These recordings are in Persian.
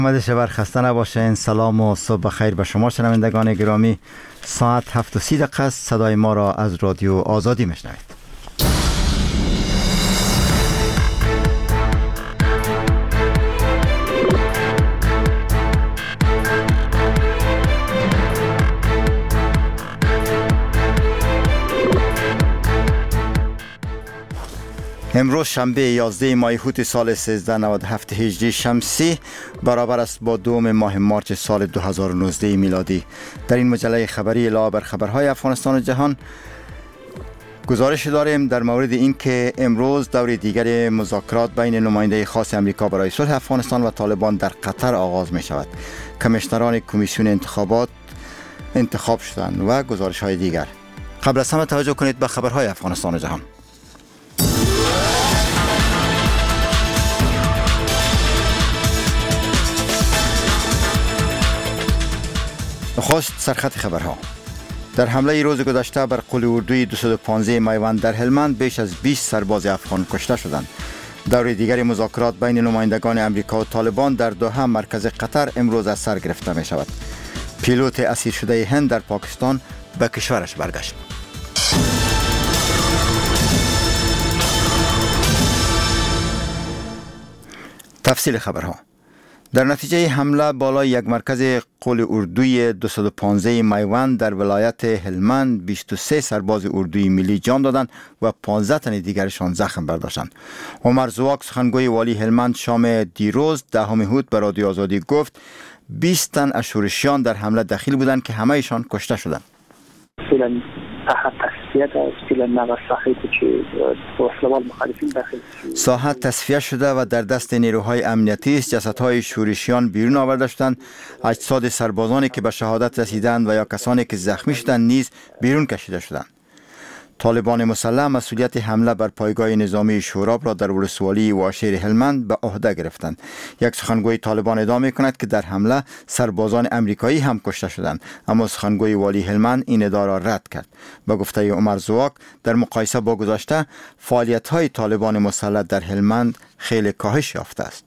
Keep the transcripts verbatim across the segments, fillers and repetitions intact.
محمد شبر خسته نباشین. سلام و صبح خیر به شما شنوندگان گرامی. ساعت هفت و سی دقیقه است. صدای ما را از رادیو آزادی میشنوید. امروز شنبه یازده ماه هوت سال سیزده نود و هفت هجری شمسی برابر است با دوم ماه مارچ سال دو هزار و نوزده میلادی. در این مجله خبری علاوه بر خبرهای افغانستان و جهان گزارش داریم در مورد اینکه امروز دور دیگر مذاکرات بین نماینده خاص امریکا برای صلح افغانستان و طالبان در قطر آغاز می شود. کمیشنران کمیسیون انتخابات انتخاب شدند و گزارش های دیگر. قبل از همه توجه کنید به خبرهای افغانستان و جهان. نخست سرخط خبرها. در حمله روز گذشته بر قول اردوی دویست و پانزده میوند در هلمند بیش از بیست سرباز افغان کشته شدند. دور دیگر مذاکرات بین نمایندگان امریکا و طالبان در دوحه مرکز قطر امروز از سر گرفته می شود. پیلوت اسیر شده هند در پاکستان به کشورش برگشت. تفصیل خبرها. در نتیجه حمله بالای یک مرکز قول اردوی دویست و پانزده میوند در ولایت هلمند بیست و سه سرباز اردوی ملی جان دادند و پانزده تن دیگرشان زخم برداشتند. عمر زواک سخنگوی والی هلمند شام دیروز دهم هوت به رادیو آزادی گفت بیست تن از شورشیان در حمله دخیل بودند که همه ایشان کشته شدند. ساحت تصفیه شده و در دست نیروهای امنیتی است. جسدهای شورشیان بیرون آورده شدند. اجساد سربازانی که به شهادت رسیدند و یا کسانی که زخمی شدند نیز بیرون کشیده شدند. طالبان مسلح مسئولیت حمله بر پایگاه نظامی شوراب را در ولسوالی واشیر هلمند به عهده گرفتند. یک سخنگوی طالبان ادعا می‌کند که در حمله سربازان امریکایی هم کشته شدند، اما سخنگوی والی هلمند این ادعا را رد کرد. به گفته عمر زواک در مقایسه با گذشته فعالیت‌های طالبان مسلح در هلمند خیلی کاهش یافته است.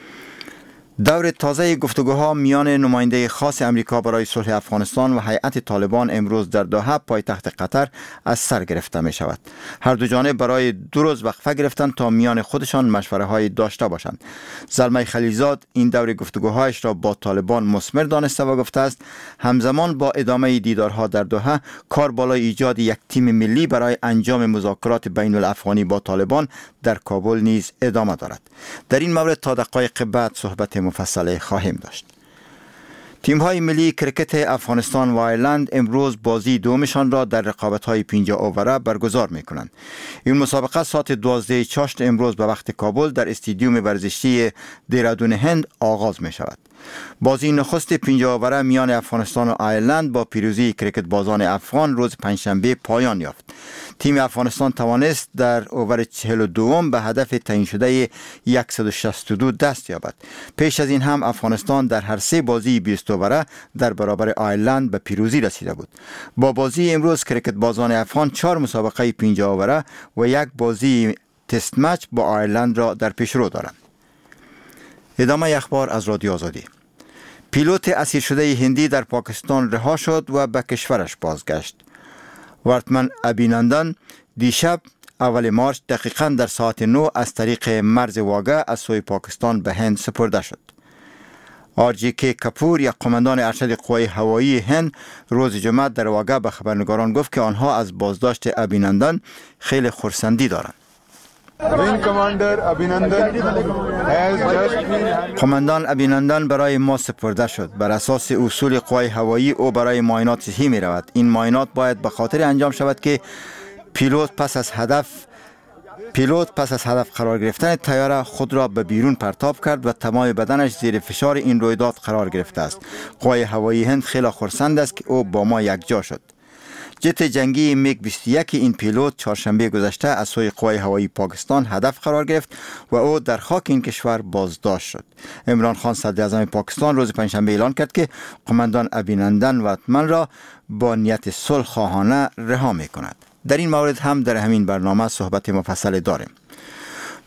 دور تازه گفتگوها میان نماینده خاص امریکا برای صلح افغانستان و هیئت طالبان امروز در دوحه پایتخت قطر از سر گرفته می شود. هر دو جانب برای دو روز وقفه گرفتند تا میان خودشان مشوره های داشته باشند. زلمه خلیلزاد این دور گفتگوهایش را با طالبان مثمر دانسته و گفته است همزمان با ادامه دیدارها در دوحه کار بالای ایجاد یک تیم ملی برای انجام مذاکرات بین الافغانی با طالبان در کابل نیز ادامه دارد. در این مورد تا دقایق بعد صحبت مفصل خواهیم داشت. تیم‌های ملی کرکت افغانستان و ایرلند امروز بازی دومشان را در رقابت‌های پنجاه اووره برگزار می‌کنند. این مسابقه ساعت دوازده چاشت امروز به وقت کابل در استادیوم ورزشی دیرادون هند آغاز می‌شود. بازی نخست پنجاه اووره میان افغانستان و ایرلند با پیروزی کرکت بازان افغان روز پنجشنبه پایان یافت. تیم افغانستان توانست در اوور چهل و دوم به هدف تعیین شده صد و شصت و دو دست یابد. پیش از این هم افغانستان در هر سه بازی بیست اووره در برابر ایرلند به پیروزی رسیده بود. با بازی امروز کرکت بازان افغان چهار مسابقه پنجاه اووره و یک بازی تست مچ با ایرلند را در پیشرو دارند. ادامه اخبار از رادیو آزادی. پیلوت اسیر شده هندی در پاکستان رها شد و به کشورش بازگشت. ورتمن ابینندن دیشب اول مارچ دقیقاً در ساعت نه از طریق مرز واگه از سوی پاکستان به هند سپرده شد. آر جی کی کپور یک قماندان ارشد قوای هوایی هند روز جمعه در واگه به خبرنگاران گفت که آنها از بازداشت ابینندن خیلی خرسندی دارند. قماندان ابینندن برای ما سپرده شد. بر اساس اصول قوای هوایی او برای معاینات صحی می رود. این معاینات باید به خاطر انجام شود که پیلوت پس از هدف پیلوت پس از هدف قرار گرفتن طیاره خود را به بیرون پرتاب کرد و تمام بدنش زیر فشار این رویداد قرار گرفته است. قوای هوایی هند خیلی خرسند است که او با ما یکجا شد. جت جنگی میگ بیست و یک این پیلوت چهارشنبه گذشته از سوی قوای هوایی پاکستان هدف قرار گرفت و او در خاک این کشور بازداشت شد. عمران خان صدر اعظم پاکستان روز پنجشنبه اعلان کرد که قماندان ابینندن ورتمن را با نیت صلح خواهانه رها می کند. در این مورد هم در همین برنامه صحبت مفصل داریم.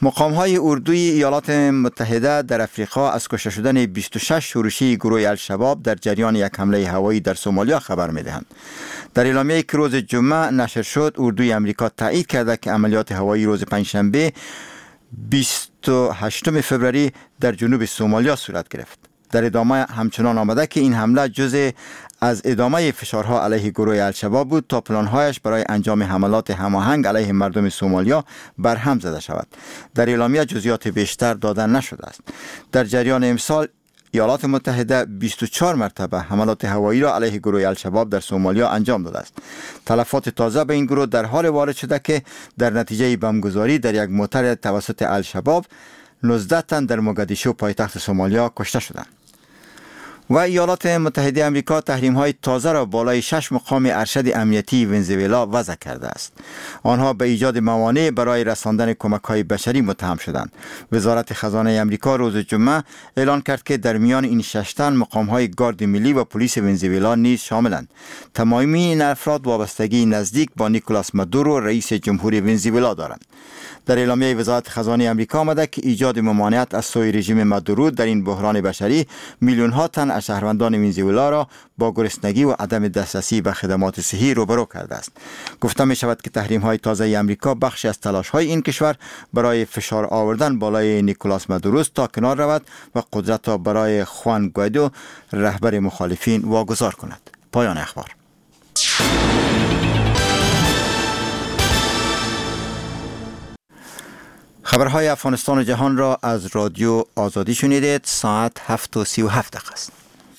مقام‌های اردوی ایالات متحده در افریقا از کشته شدن بیست و شش شورشی گروه الشباب در جریان یک حمله هوایی در سومالیا خبر می‌دهند. در اعلامیه‌ای که روز جمعه نشر شد، اردوی آمریکا تایید کرده که عملیات هوایی روز پنجشنبه بیست و هشتم فوریه در جنوب سومالیا صورت گرفت. در ادامه همچنان آمده که این حمله جزء از ادامه فشارها علیه گروه الشباب بود تا پلانهایش برای انجام حملات هماهنگ علیه مردم سومالیا برهم زده شود. در اعلامیه جزئیات بیشتر داده نشده است. در جریان امسال ایالات متحده بیست و چهار مرتبه حملات هوایی را علیه گروه الشباب در سومالیا انجام داده است. تلفات تازه به این گروه در حال وارد شده که در نتیجه بمبگذاری در یک موتر توسط الشباب نوزده تن در موگادیشو پایتخت سومالیا کشته شدند. و ایالات متحده آمریکا تحریم‌های تازه را بالای شش مقام ارشد امنیتی ونزوئلا وضع کرده است. آنها به ایجاد موانع برای رساندن کمک‌های بشری متهم شدند. وزارت خزانه آمریکا روز جمعه اعلان کرد که در میان این شش تن مقام‌های گارد ملی و پلیس ونزوئلا نیز شاملند. تمامی این افراد وابستگی نزدیک با نیکولاس مادورو رئیس جمهوری ونزوئلا دارند. در اعلامیه وزارت خزانه آمریکا آمده که ایجاد ممانعت از سوی رژیم مادورو در این بحران بشری میلیون ها تن از شهروندان ونزوئلا را با گرسنگی و عدم دسترسی به خدمات صحی روبرو کرده است. گفته می شود که تحریم های تازه آمریکا بخشی از تلاش های این کشور برای فشار آوردن بالای نیکولاس مادورو تا کنار رود و قدرت را برای خوان گوایدو رهبر مخالفین واگذار کند. پایان اخبار. خبرهای افغانستان و جهان را از رادیو آزادی شنیدید. ساعت هفت و سی و هفت دقیقه است.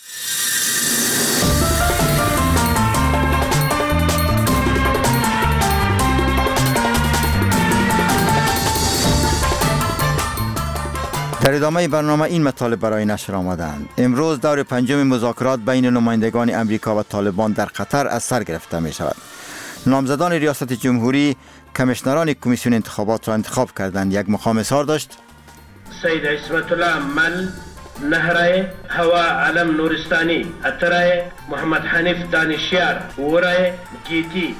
در ادامه برنامه این مطالب برای نشر آمدند. امروز دور پنجم مذاکرات بین نمایندگان امریکا و طالبان در قطر از سر گرفته می شود. نامزدان ریاست جمهوری کمیشنران کمیسیون انتخابات را انتخاب کردند. یک مقام اظهار داشت: سید عصمت الله من، نهرای هوا علم نورستانی، اترای محمد حنیف دانشیار، ورای گیتی.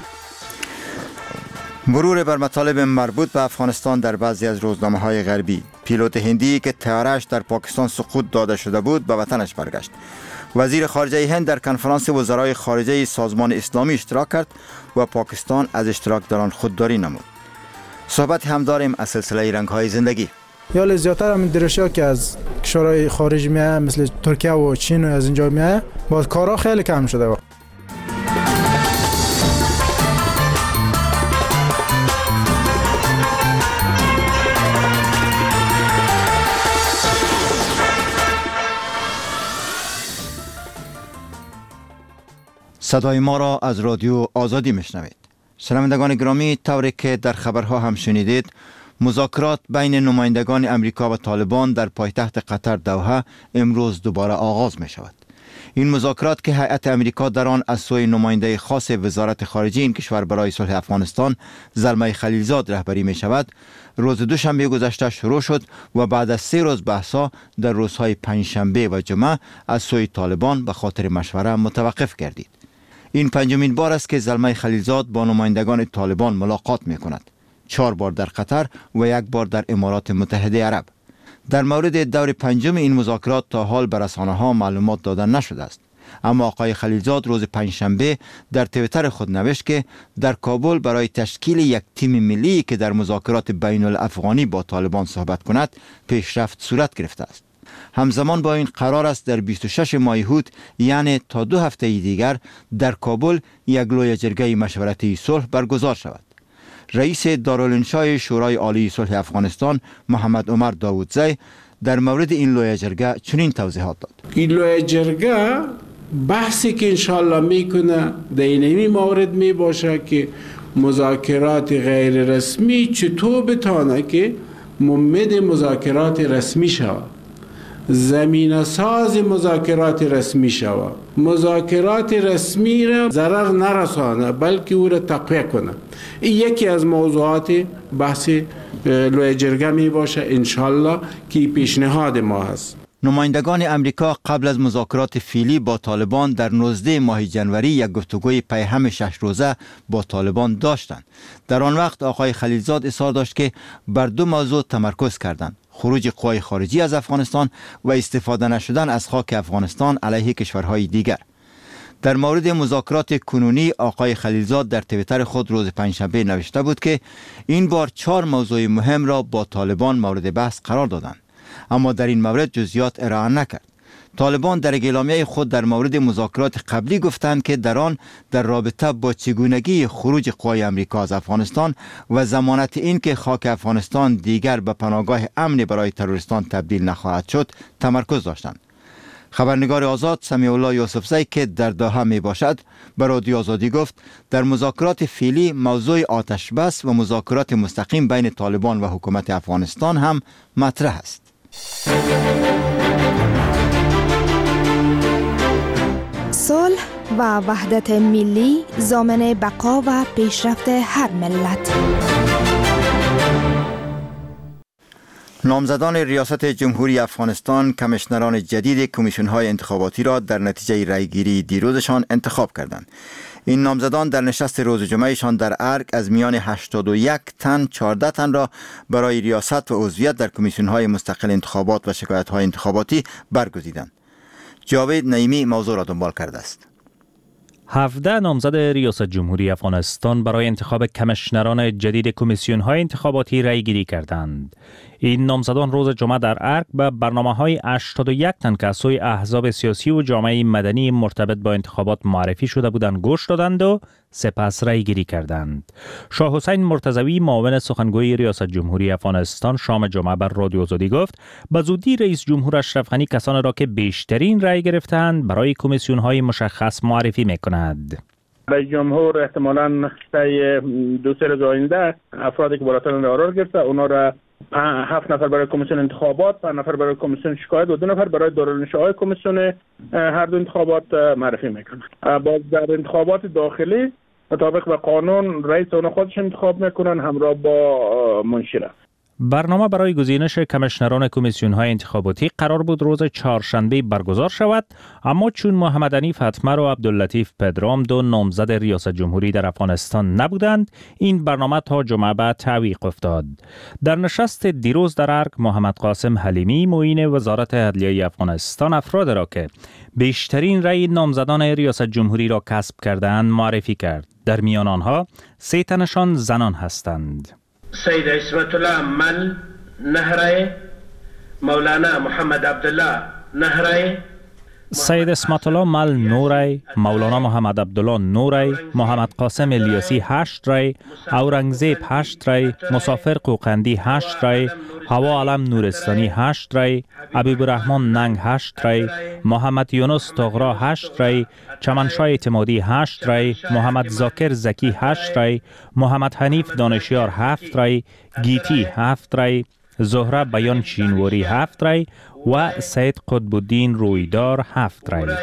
مرور بر مطالب مربوط به افغانستان در بعضی از روزنامه‌های غربی. پیلوت هندی که طیاره‌اش در پاکستان سقوط داده شده بود به وطنش برگشت. وزیر خارجه هند در کنفرانس وزرای خارجه سازمان اسلامی اشتراک کرد و پاکستان از اشتراک در آن خودداری نمود. صحبت هم داریم از سلسله رنگ‌های زندگی. یا زیاتر هم درشیا که از کشورهای خارجی میاد مثل ترکیه و چین و از اینجا میاد، باز کارا خیلی کم شده. صدای ما را از رادیو آزادی میشنوید. شنوندگان گرامی، طوری که در خبرها هم شنیدید، مذاکرات بین نمایندگان امریکا و طالبان در پایتخت قطر دوحه امروز دوباره آغاز می شود. این مذاکرات که هیئت امریکا در آن از سوی نماینده خاص وزارت خارجه این کشور برای صلح افغانستان زلمه خلیلزاد رهبری می شود، روز دوشنبه گذشته شروع شد و بعد از سه روز بحث‌ها در روزهای پنجشنبه و جمعه از سوی طالبان به خاطر مشوره متوقف گردید. این پنجمین بار است که زلمه خلیلزاد با نمایندگان طالبان ملاقات می کند. چهار بار در قطر و یک بار در امارات متحده عرب. در مورد دور پنجم این مذاکرات تا حال به رسانه‌ها معلومات داده نشده است. اما آقای خلیلزاد روز پنجشنبه در توییتر خود نوشت که در کابل برای تشکیل یک تیم ملی که در مذاکرات بین الافغانی با طالبان صحبت کند پیشرفت صورت گرفته است. همزمان با این قرار است در بیست و شش ماه هوت، یعنی تا دو هفته دیگر، در کابل یک لوی جرگه مشورتی صلح برگزار شود. رئیس دارالانشای شورای عالی صلح افغانستان محمد عمر داودزی در مورد این لوی جرگه چنین توضیحات داد: این لوی جرگه بحثی که انشالله میکنه در اینمی مورد می باشه که مذاکرات غیر رسمی چطور بتانه که ممد مذاکرات رسمی شود، زمینه ساز مذاکرات رسمی شود، مذاکرات رسمی را ضرر نرسانه بلکه او را تقویه کنه. این یکی از موضوعات بحث لوی جرگه می باشه انشالله که پیشنهاد ما هست. نمایندگان امریکا قبل از مذاکرات فعلی با طالبان در نوزده ماه جنوری یک گفتگوی پیهم شش روزه با طالبان داشتند. در آن وقت آقای خلیلزاد اصرار داشت که بر دو موضوع تمرکز کردند: خروج قوای خارجی از افغانستان و استفاده نشدن از خاک افغانستان علیه کشورهای دیگر. در مورد مذاکرات کنونی آقای خلیلزاد در توییتر خود روز پنجشنبه نوشته بود که این بار چهار موضوع مهم را با طالبان مورد بحث قرار دادند، اما در این مورد جزئیات ارائه نکرد. طالبان در اعلامیه خود در مورد مذاکرات قبلی گفتند که در آن در رابطه با چگونگی خروج قوای امریکا از افغانستان و ضمانت این که خاک افغانستان دیگر به پناهگاه امن برای تروریستان تبدیل نخواهد شد تمرکز داشتند. خبرنگار آزاد سمیع الله یوسفزی که در دوحه می باشد به رادیو آزادی گفت در مذاکرات فعلی موضوع آتش بس و مذاکرات مستقیم بین طالبان و حکومت افغانستان هم مطرح است. صلح و وحدت ملی ضامن بقا و پیشرفت هر ملت. نامزدان ریاست جمهوری افغانستان کمیشنران جدید کمیسیون‌های انتخاباتی را در نتیجه رأیگیری دیروزشان انتخاب کردند. این نامزدان در نشست روز جمعهشان در ارگ از میان هشتاد و یک تن چهارده تن را برای ریاست و عضویت در کمیسیون‌های مستقل انتخابات و شکایت‌های انتخاباتی برگزیدند. جاوید نعیمی موضوع را دنبال کرده است. هفده نامزد ریاست جمهوری افغانستان برای انتخاب کمیشنران جدید کمیسیون‌های انتخاباتی رأی‌گیری کردند. این نامزدان روز جمعه در ارگ به برنامه‌های هشتاد و یک تن که از سوی احزاب سیاسی و جامعه مدنی مرتبط با انتخابات معرفی شده بودند گوش دادند و سپس رأی‌گیری کردند. شاه حسین مرتضوی معاون سخنگوی ریاست جمهوری افغانستان شام جمعه بر رادیو آزادی گفت به زودی رئیس جمهور اشرف غنی کسانی را که بیشترین رأی گرفتند برای کمیسیون‌های مشخص معرفی می‌کند. رئیس جمهور احتمالاً طی دو سه روز آینده افرادی که بالاترین قرار گرفته اونا را هفت نفر برای کمیسیون انتخابات، پنج نفر برای کمیسیون شکایت و دو نفر برای دارالانشاهای کمیسیون هر دو انتخابات معرفی میکنند. باز در انتخابات داخلی مطابق به قانون رئیس اونا خودش انتخاب میکنن همراه با منشی. برنامه برای گزینش کمیشنران کمیسیون‌های انتخاباتی قرار بود روز چهارشنبه برگزار شود، اما چون محمد حنیف اتمر و عبداللطیف پدرام دو نامزد ریاست جمهوری در افغانستان نبودند، این برنامه تا جمعه بعد تعویق افتاد. در نشست دیروز در ارگ محمد قاسم حلیمی معین وزارت عدلیه افغانستان افراد را که بیشترین رأی نامزدان ریاست جمهوری را کسب کردند معرفی کرد. در میان آنها سه تنشان زنان هستند. سید عصمت الله مل نهرای، مولانا محمد عبدالله نهرای، سید اسمت الله مل نورای، مولانا محمد عبدالله نورای، محمد قاسم الیاسی هشت رای، اورنگزیب هشت رای، مسافر قوقندی هشت رای، هوا علم نورستانی هشت رای، حبیب الرحمن ننگ هشت رای، محمد یونس طغرا هشت رای، چمنشاه اعتمادی هشت رای، محمد زاکر زکی هشت رای، محمد حنیف دانشیار هفت رای، گیتی هفت رای، زهره بیان شینواری هفت رای و سید قطب الدین رویدار هفت رای.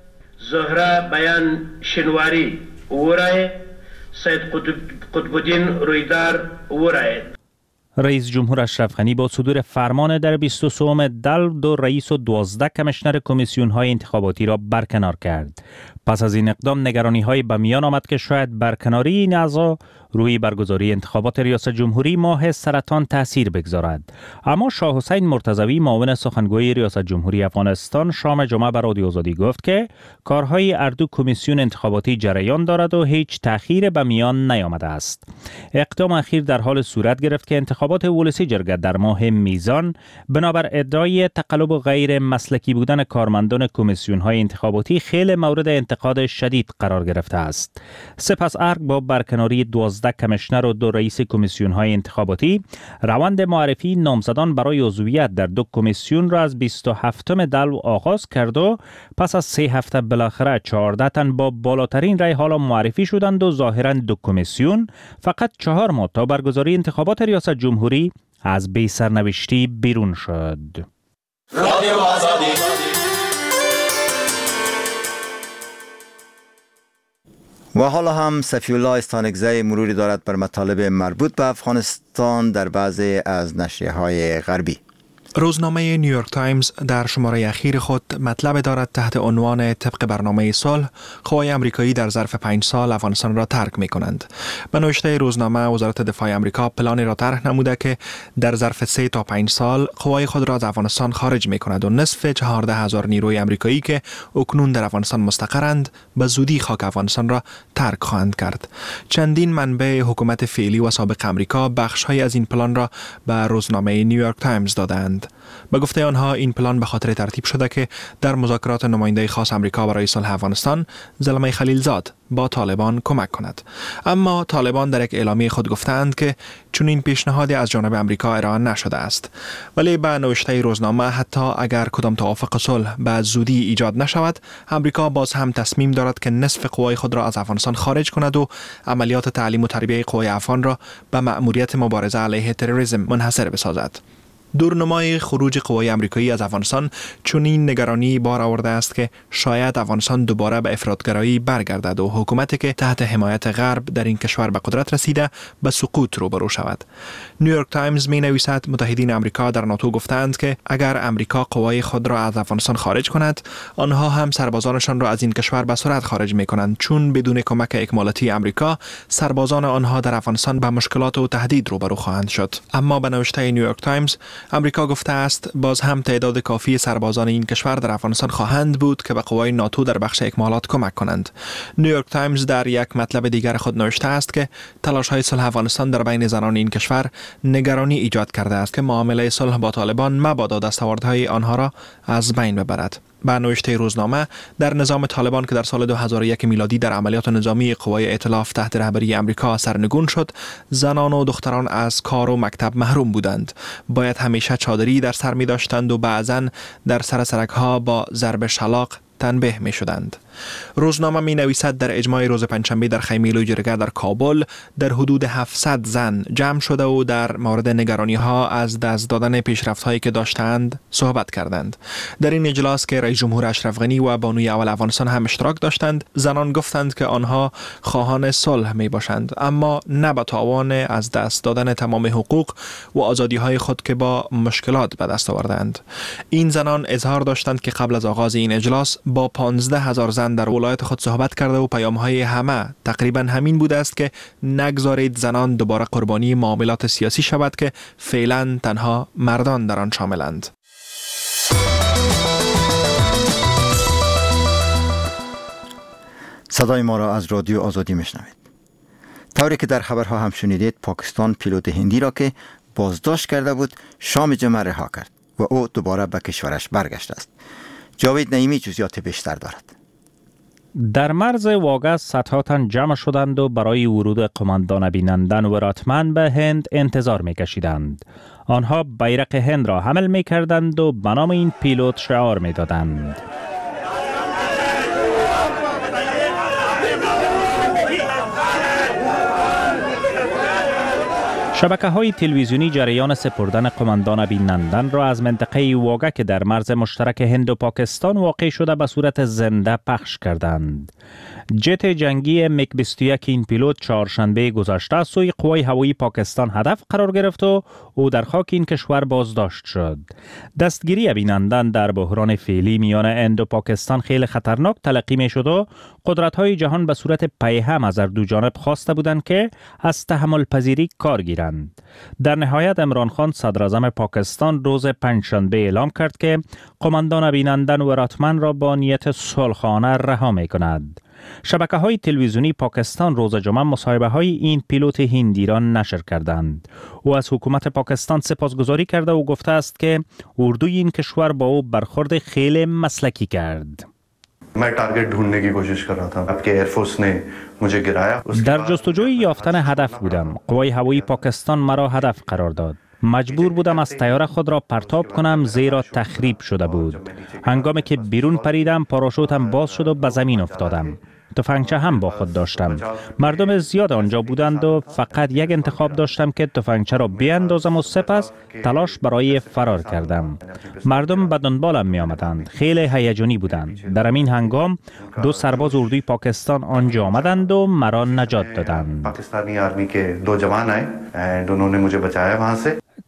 زهره بیان شینواری او رای، سید قطب الدین رویدار او رای. رئیس جمهور اشرف غنی با صدور فرمان در بیست و سوم دل دو رئیس و دوازده کمیشنر کمیسیون های انتخاباتی را برکنار کرد. پس از این اقدام نگرانی های به میان آمد که شاید برکناری این اعضا روی برگزاری انتخابات ریاست جمهوری ماه سرطان تاثیر بگذارد. اما شاه حسین مرتضوی معاون سخنگوی ریاست جمهوری افغانستان شام جمعه بر رادیو آزادی گفت که کارهای اردو کمیسیون انتخاباتی جریان دارد و هیچ تأخیر به میان نیامده است. اقدام اخیر در حال صورت گرفت که انتخابات ولسی جرگه در ماه میزان بنابر ادعای تقلب و غیر مسلکی بودن کارمندان کمیسیون های انتخاباتی خیلی مورد انتقاد شدید قرار گرفته است. سپس ارگ با برکناری دوازده کمیشنر و دو رئیس کمیسیون های انتخاباتی روند معرفی نامزدان برای عضویت در دو کمیسیون را از بیست و هفتم دلو آغاز کرد و پس از سه هفته بالاخره چهارده تن با بالاترین رأی حالا معرفی شدند و ظاهرا دو کمیسیون فقط چهار ماه تا برگزاری انتخابات ریاست جمهوری از بی سرنوشتی بیرون شد. رادیو آزادی. و حالا هم صفی الله استانکزی مروری دارد بر مطالب مربوط به افغانستان در بعضی از نشریه‌های غربی. روزنامه نیویورک تایمز در شماره اخیر خود مطلب دارد تحت عنوان طبق برنامه صلح قوای آمریکایی در ظرف پنج سال افغانستان را ترک می کنند. به نوشته روزنامه وزارت دفاع آمریکا پلانی را طرح نموده که در ظرف سه تا پنج سال قوای خود را از افغانستان خارج می کند و نصف چهارده هزار نیروی آمریکایی که اکنون در افغانستان مستقرند به زودی خاک افغانستان را ترک خواهند کرد. چندین منبع حکومت فعلی و سابق آمریکا بخش‌های از این پلان را به روزنامه نیویورک تایمز دادند. به گفته آنها این پلان به خاطر ترتیب شده که در مذاکرات نماینده خاص آمریکا برای صلح افغانستان زلمه خلیلزاد با طالبان کمک کند. اما طالبان در یک اعلامیه خود گفتند که چون این پیشنهادی از جانب آمریکا ارائه نشده است. ولی به نوشته روزنامه حتی اگر کدام توافق صلح به زودی ایجاد نشود، آمریکا باز هم تصمیم دارد که نصف قوای خود را از افغانستان خارج کند و عملیات تعلیم و تربیت قوای افغان را به مأموریت مبارزه علیه تروریسم منحصر بسازد. دورنمای خروج قوای آمریکایی از افغانستان چنین نگرانی بار آورده است که شاید افغانستان دوباره به افراطگرایی برگردد و حکومتی که تحت حمایت غرب در این کشور به قدرت رسیده به سقوط روبرو شود. نیویورک تایمز می نویسد متحدین آمریکا در ناتو گفتند که اگر آمریکا قوای خود را از افغانستان خارج کند، آنها هم سربازانشان را از این کشور به سرعت خارج می کنند، چون بدون کمک اکمالاتی آمریکا سربازان آنها در افغانستان به مشکلات و تهدید روبرو خواهند شد. اما به نوشته نیویورک تایمز آمریکا گفته است باز هم تعداد کافی سربازان این کشور در افغانستان خواهند بود که به قوای ناتو در بخش اکمالات کمک کنند. نیویورک تایمز در یک مطلب دیگر خود نوشته است که تلاش‌های صلح افغانستان در بین زنان این کشور نگرانی ایجاد کرده است که معامله صلح با طالبان مبادا دستاوردهای آنها را از بین ببرد. به نوشته روزنامه در نظام طالبان که در سال دو هزار و یک میلادی در عملیات نظامی قوای ائتلاف تحت رهبری آمریکا سرنگون شد، زنان و دختران از کار و مکتب محروم بودند. باید همیشه چادری در سر می داشتند و بعضاً در سر سرک‌ها با ضرب شلاق تنبیه می شدند. روزنامه می نویسد در اجماع روز پنجشنبه در خیمه لویجرگه در کابل در حدود هفتصد زن جمع شده و در مورد نگرانی ها از دست دادن پیشرفت هایی که داشتند صحبت کردند. در این اجلاس که رئیس جمهور اشرف غنی و بانوی اول افغانستان هم اشتراک داشتند، زنان گفتند که آنها خواهان صلح می باشند، اما نه به تاوان از دست دادن تمام حقوق و آزادی های خود که با مشکلات به دست آوردند. این زنان اظهار داشتند که قبل از آغاز این اجلاس با پانزده هزار زن در ولایت خود صحبت کرده و پیام‌های همه تقریبا همین بوده است که نگذارید زنان دوباره قربانی معاملات سیاسی شود که فعلا تنها مردان در آن شاملند. صدای ما را از رادیو آزادی میشنوید. طوری که در خبرها هم شنیدید، پاکستان پیلوت هندی را که بازداشت کرده بود شام جمعه رها کرد و او دوباره به کشورش برگشته است. جاوید نعیمی جزئیات بیشتر دارد. در مرز واگه صدها تن جمع شدند و برای ورود قماندان بینندن و راتمن به هند انتظار می کشیدند. آنها بیرق هند را حمل می کردند و به نام این پیلوت شعار می دادند. شبکه‌های تلویزیونی جریان سپردن قماندان بینندن را از منطقه واگه که در مرز مشترک هند و پاکستان واقع شده به صورت زنده پخش کردند. جت جنگی میگ بیست و یک این پیلوت چهارشنبه گذشته سوی قوای هوایی پاکستان هدف قرار گرفت و او در خاک این کشور بازداشت شد. دستگیری بینندن در بحران فعلی میان هند و پاکستان خیلی خطرناک تلقی می شد و قدرت‌های جهان به صورت پیهم از هر دو جانب خواسته بودند که از تحمل پذیری کار گیرند. در نهایت عمران خان صدر اعظم پاکستان روز پنجشنبه اعلام کرد که قماندان بینندن و راتمن را با نیت صلحانه رها می کند. شبکه‌های تلویزیونی پاکستان روز جمعه مصاحبه‌های این پیلوت هندی را نشر کردند. او از حکومت پاکستان سپاسگزاری کرده و گفته است که اردوی این کشور با او برخورد خیلی مسلکی کرد. मैं टारगेट ढूंढने की कोशिश कर रहा था आपके एयरफोर्स ने मुझे गिराया در جستجوی یافتن هدف بودم. قوای هوایی پاکستان مرا هدف قرار داد. مجبور بودم از طیاره خود را پرتاب کنم زیرا تخریب شده بود. هنگامی که بیرون پریدم پاراشوتم باز شد و به زمین افتادم. تفنگچه هم با خود داشتم. مردم زیاد آنجا بودند و فقط یک انتخاب داشتم که تفنگچه را بیاندازم و سپس تلاش برای فرار کردم. مردم به دنبالم می آمدند. خیلی هیجانی بودند. در این هنگام دو سرباز اردوی پاکستان آنجا آمدند و مرا نجات دادند. پاکستانی آرمی کے دو جوان آئے and انہوں نے مجھے بچایا وہاں سے.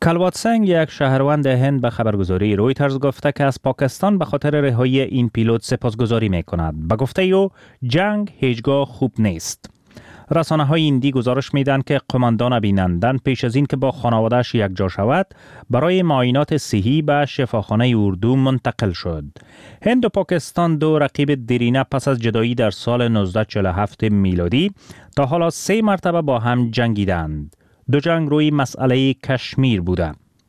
کلوات سنگ، یک شهروند هند، به خبرگزاری رویترز گفته که از پاکستان به خاطر رهایی این پیلوت سپاسگزاری می کند. به گفته او جنگ هیچگاه خوب نیست. رسانه های هندی گزارش میدن که قماندان بینندن پیش از این که با خانواده‌اش یکجا شود برای معاینات صحی به شفاخانه اردو منتقل شد. هند و پاکستان دو رقیب دیرینه پس از جدایی در سال نوزده چهل و هفت میلادی تا حالا سه مرتبه با هم جنگیدند. دو جنگ روی مسئله کشمیر بوده.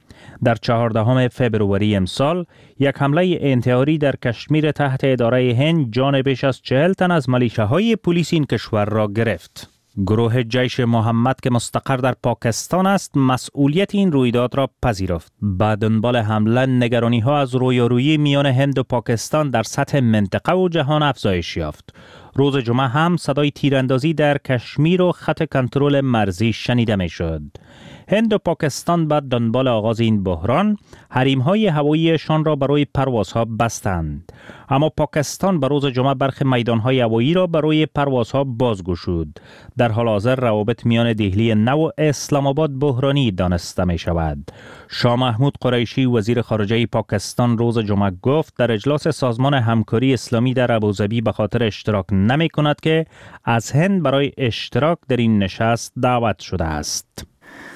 در چهاردهم فبروری امسال یک حمله انتحاری در کشمیر تحت اداره هند جان بیش از چهل تن از ملیشه‌های پلیس این کشور را گرفت. گروه جیش محمد که مستقر در پاکستان است مسئولیت این رویداد را پذیرفت. به دنبال حمله نگرانی ها از رویارویی میان هند و پاکستان در سطح منطقه و جهان افزایش یافت. روز جمعه هم صدای تیراندازی در کشمیر و خط کنترل مرزی شنیده می شد. هند و پاکستان بعد دنبال آغاز این بحران حریم‌های هواییشان را برای پروازها بستند. اما پاکستان به روز جمعه برخی میدان‌های هوایی را برای پروازها بازگشود. در حال حاضر روابط میان دهلی نو و اسلام آباد بحرانی دانسته می شود. شاه محمود قریشی وزیر خارجه پاکستان روز جمعه گفت در اجلاس سازمان همکاری اسلامی در ابوظبی به خاطر اشتراک نمی کند که از هند برای اشتراک در این نشست دعوت شده است.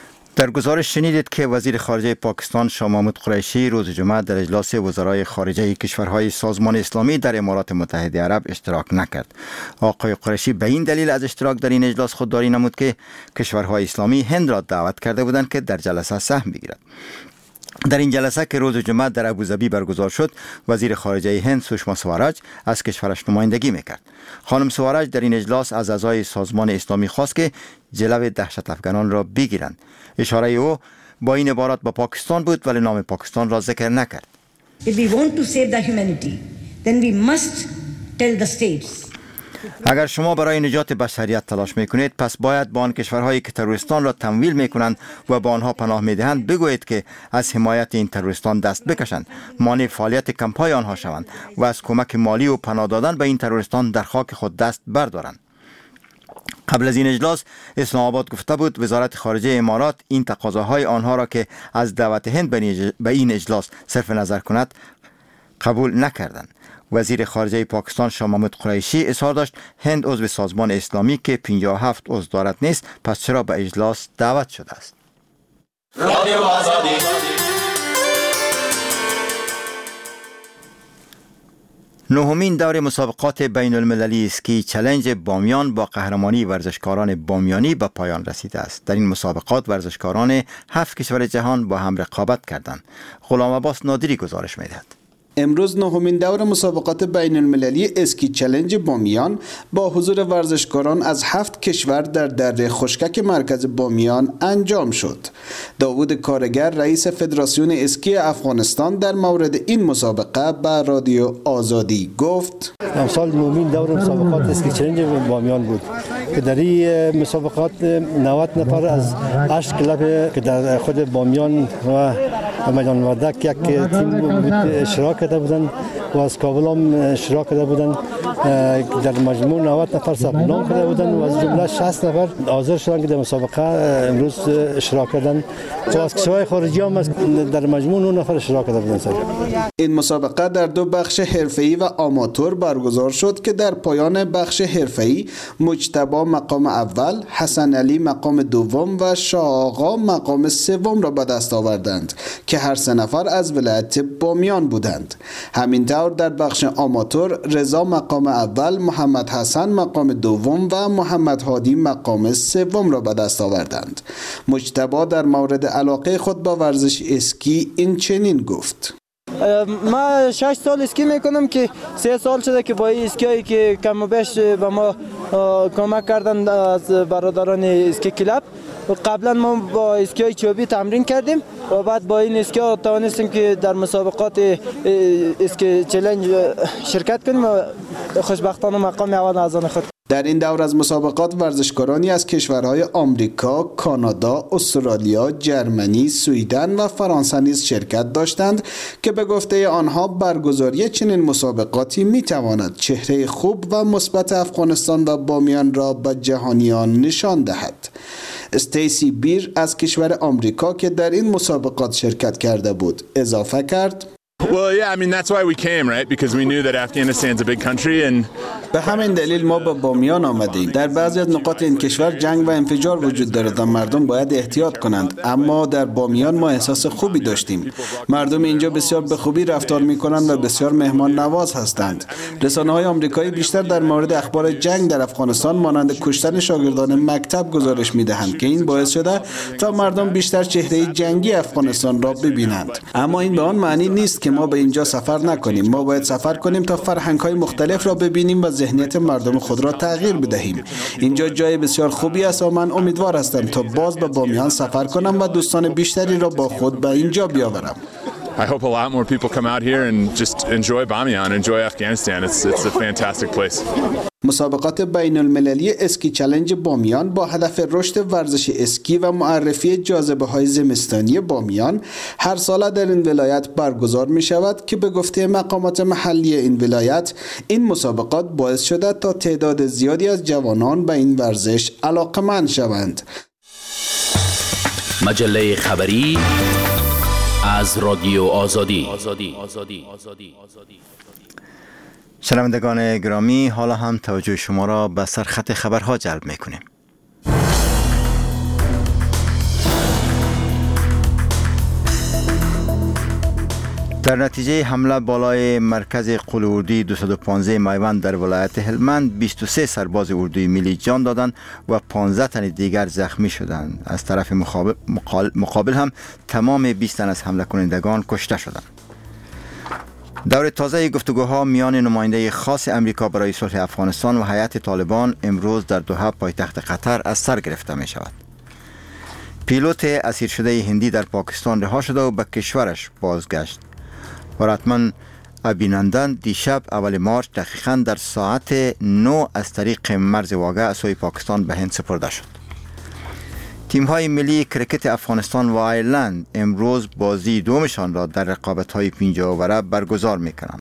در گزارش شنیدید که وزیر خارجه پاکستان شاه محمود قریشی روز جمعه در اجلاس وزرای خارجه کشورهای سازمان اسلامی در امارات متحده عرب اشتراک نکرد. آقای قریشی به این دلیل از اشتراک در این اجلاس خودداری نمود که کشورهای اسلامی هند را دعوت کرده بودند که در جلسه سهم بگیرد. در این جلسه که روز جمعه در ابوظبی برگزار شد، وزیر خارجه هند سوشما سوارج از کشورش نمایندگی میکرد. خانم سوارج در این اجلاس از اعضای سازمان اسلامی خواست که جلو دهشت افغانان را بگیرند. اشاره او با این عبارات با پاکستان بود ولی نام پاکستان را ذکر نکرد. If we want to save the humanity, then we must tell the states. اگر شما برای نجات بشریت تلاش میکنید پس باید با آن کشورهایی که تروریستان را تمویل میکنند و با آنها پناه میدهند بگویید که از حمایت این تروریستان دست بکشند، مانع فعالیت کمپای آنها شوند و از کمک مالی و پناه دادن به این تروریستان در خاک خود دست بردارند. قبل از این اجلاس اسلام آباد گفته بود وزارت خارجه امارات این تقاضاهای آنها را که از دعوت هند به این اجلاس صرف نظر کند قبول نکردند. وزیر خارجه پاکستان شاه محمود قریشی اظهار داشت هند عضو سازمان اسلامی که پنجاه و هفت عضو دارد نیست، پس چرا به اجلاس دعوت شده است؟ نهمین دور مسابقات بین المللی اسکی چالش بامیان با قهرمانی ورزشکاران بامیانی به پایان رسیده است. در این مسابقات ورزشکاران هفت کشور جهان با هم رقابت کردند. غلام عباس نادری گزارش می‌دهد. امروز نهمین دور مسابقات بین المللی اسکی چالش بامیان با حضور ورزشکاران از هفت کشور در دره خشکک مرکز بامیان انجام شد. داوود کارگر رئیس فدراسیون اسکی افغانستان در مورد این مسابقه به رادیو آزادی گفت: امسال نهمین دور مسابقات اسکی چالش بامیان بود که در این مسابقات نود نفر از هشت کلب که در خود بامیان و میدان وردک یک تیم اشتراک کرده بودند و از کابل هم اشتراک کرده بودند. در مجموع نود نفر ثبت نام کرده بودند و از جمله شصت نفر حاضر شدند که در مسابقه امروز اشتراک کردند و از کشورهای خارجی هم در مجموع نه نفر اشتراک کرده بودند. این مسابقه در دو بخش حرفه‌ای و آماتور برگزار شد که در پایان بخش حرفه‌ای مجتبی مقام اول، حسن علی مقام دوم و شاه آقا مقام سوم را به دست آوردند که هر سه نفر از ولایت بامیان بودند. همینطور در بخش آماتور رضا مقام اول، محمد حسن مقام دوم و محمد هادی مقام سوم را به دست آوردند. مجتبی در مورد علاقه خود با ورزش اسکی این چنین گفت: ما شش سال اسکی میکنم که سه سال شده که با این اسکیایی که کم و بیش به ما کمک کردن از برادران اسکی کلاب. قبلا ما با اسکی چوبی تمرین کردیم و بعد با این اسکی توانستیم که در مسابقات اسکی چالش شرکت کنیم و خوشبختانه مقام اول از آن خود. در این دور از مسابقات ورزشکارانی از کشورهای آمریکا، کانادا، استرالیا، جرمنی، سوئدن و فرانسه نیز شرکت داشتند که به گفته آنها برگزاری چنین مسابقاتی میتواند چهره خوب و مثبت افغانستان و بامیان را به جهانیان نشان دهد. استیسی بیر از کشور آمریکا که در این مسابقات شرکت کرده بود اضافه کرد: Well, yeah, I mean that's why we came, right? Because we knew that Afghanistan's a big country and به همین دلیل ما به بامیان آمدیم. در بعضی از نقاط این کشور جنگ و انفجار وجود دارد و مردم باید احتیاط کنند، اما در بامیان ما احساس خوبی داشتیم. مردم اینجا بسیار به خوبی رفتار می‌کنند و بسیار مهمان نواز هستند. رسانه‌های آمریکایی بیشتر در مورد اخبار جنگ در افغانستان مانند کشتن شاگردان مکتب گزارش می‌دهند که این باعث شده تا مردم بیشتر چهره جنگی افغانستان را ببینند. اما این به آن معنی نیست که ما به اینجا سفر نکنیم. ما باید سفر کنیم تا فرهنگ‌های مختلف را ببینیم و ذهنیت مردم خود را تغییر بدهیم. اینجا جای بسیار خوبی است و من امیدوار هستم تا باز به بامیان سفر کنم و دوستان بیشتری را با خود به اینجا بیاورم. I hope a lot more people come out here and just enjoy Bamiyan, enjoy Afghanistan. It's it's a fantastic place. مسابقات بین المللی اسکی چالش بامیان با هدف رشد ورزش اسکی و معرفی جاذبه های زمستانی بامیان هر سال در این ولایت برگزار می شود که به گفته مقامات محلی این ولایت این مسابقات باعث شده تا تعداد زیادی از جوانان به این ورزش علاقمند شوند. مجله خبری از رادیو آزادی. شنوندگان گرامی، حالا هم توجه شما را به سرخط خبرها جلب می‌کنیم. در نتیجه حمله بالای مرکز قول اردوی دویست و پانزده میوند در ولایت هلمند بیست و سه سرباز اردوی ملی جان دادند و پانزده تن دیگر زخمی شدند. از طرف مقابل, مقابل هم تمام بیست تن از حمله کنندگان کشته شدند. دور تازه گفتگوها میان نماینده خاص امریکا برای صلح افغانستان و هیئت طالبان امروز در دوحه پایتخت قطر از سر گرفته می شود. پیلوت اسیر شده هندی در پاکستان رها شده و به کشورش بازگشت. وراتمن ابینندن دیشب اول مارچ دقیقاً در ساعت نه از طریق مرز واگه از سوی پاکستان به هند سپرده شد. تیم‌های ملی کرکت افغانستان و آیرلند امروز بازی دومشان را در رقابت‌های پنجاه اوره برگزار می‌کنند.